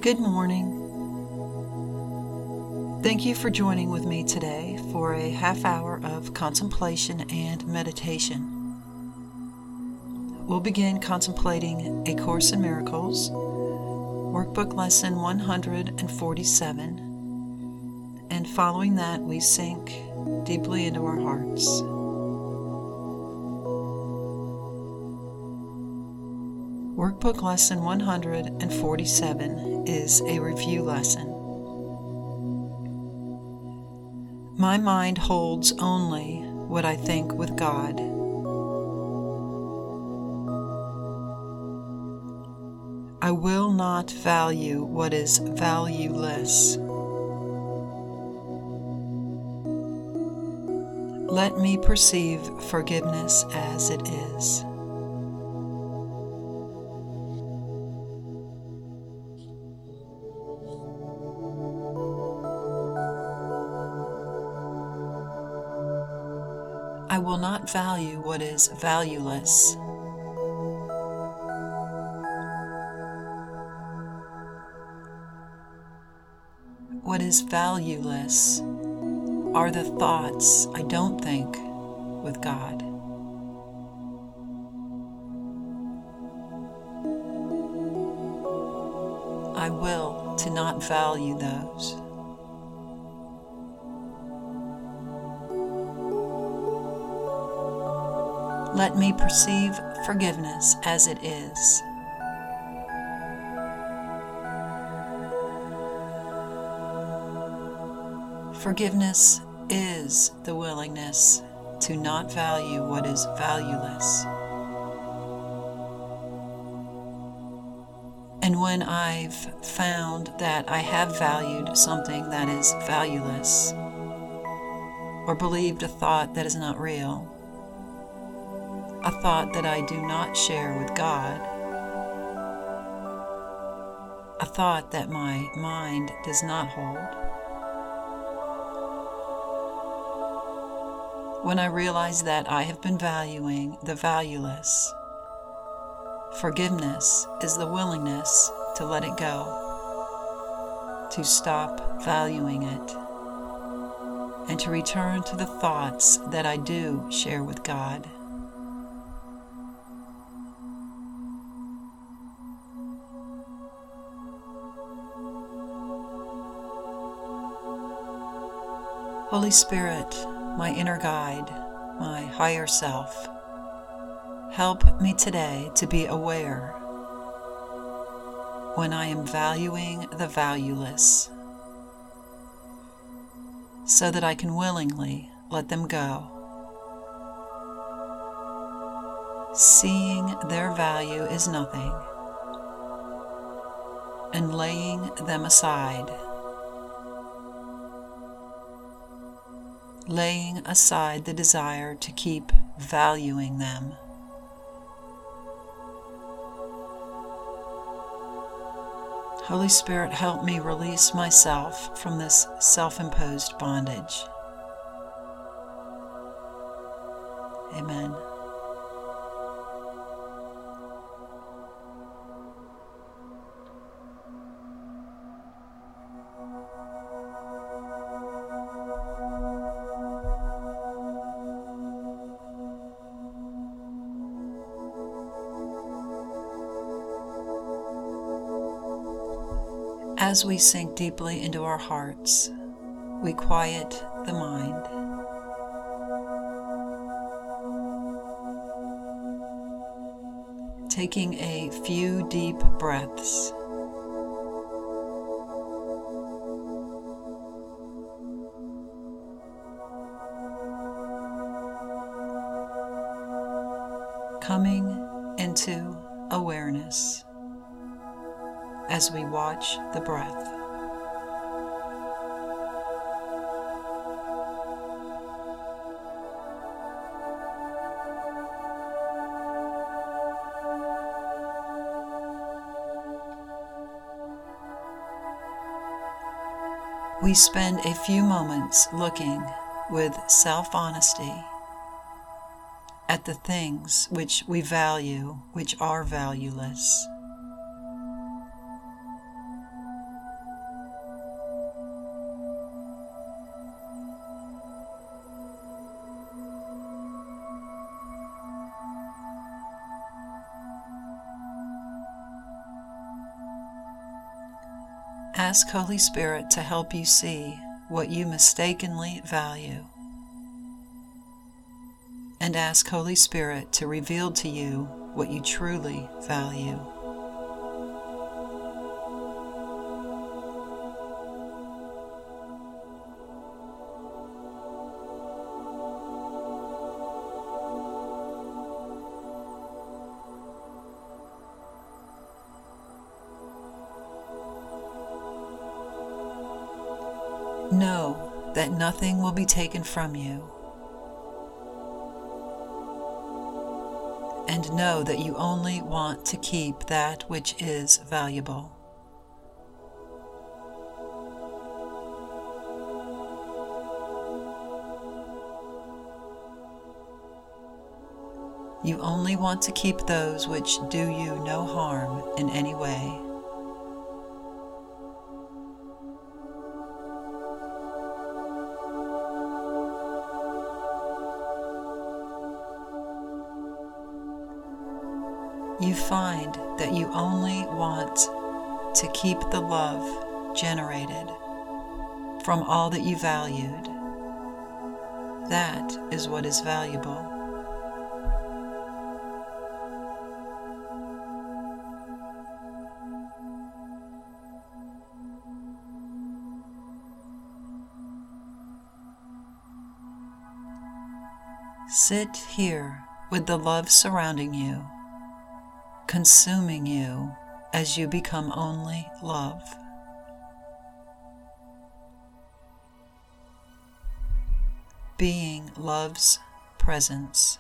Good morning. Thank you for joining with me today for a half hour of contemplation and meditation. We'll begin contemplating A Course in Miracles, Workbook Lesson 147, and following that we sink deeply into our hearts. Workbook Lesson 147 is a review lesson. My mind holds only what I think with God. I will not value what is valueless. Let me perceive forgiveness as it is. I will not value what is valueless. What is valueless are the thoughts I don't think with God. I will to not value those. Let me perceive forgiveness as it is. Forgiveness is the willingness to not value what is valueless. And when I've found that I have valued something that is valueless, or believed a thought that is not real, a thought that I do not share with God, a thought that my mind does not hold. When I realize that I have been valuing the valueless, forgiveness is the willingness to let it go, to stop valuing it, and to return to the thoughts that I do share with God. Holy Spirit, my inner guide, my higher self, help me today to be aware when I am valuing the valueless, so that I can willingly let them go, seeing their value is nothing, and laying them aside. Laying aside the desire to keep valuing them. Holy Spirit, help me release myself from this self-imposed bondage. Amen. As we sink deeply into our hearts, we quiet the mind. Taking a few deep breaths. Coming into awareness as we watch the breath. We spend a few moments looking with self-honesty at the things which we value, which are valueless. Ask Holy Spirit to help you see what you mistakenly value. And ask Holy Spirit to reveal to you what you truly value. Know that nothing will be taken from you. And know that you only want to keep that which is valuable. You only want to keep those which do you no harm in any way. You find that you only want to keep the love generated from all that you valued. That is what is valuable. Sit here with the love surrounding you, consuming you as you become only love. Being love's presence.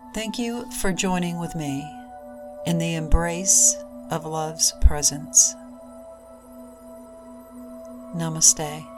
Thank you for joining with me in the embrace of love's presence. Namaste.